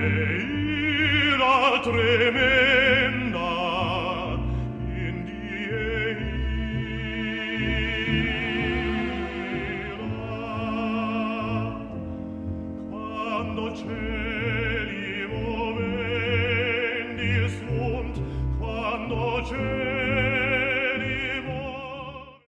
ira tremenda in die ira, quando cieli movendi sunt, quando cieli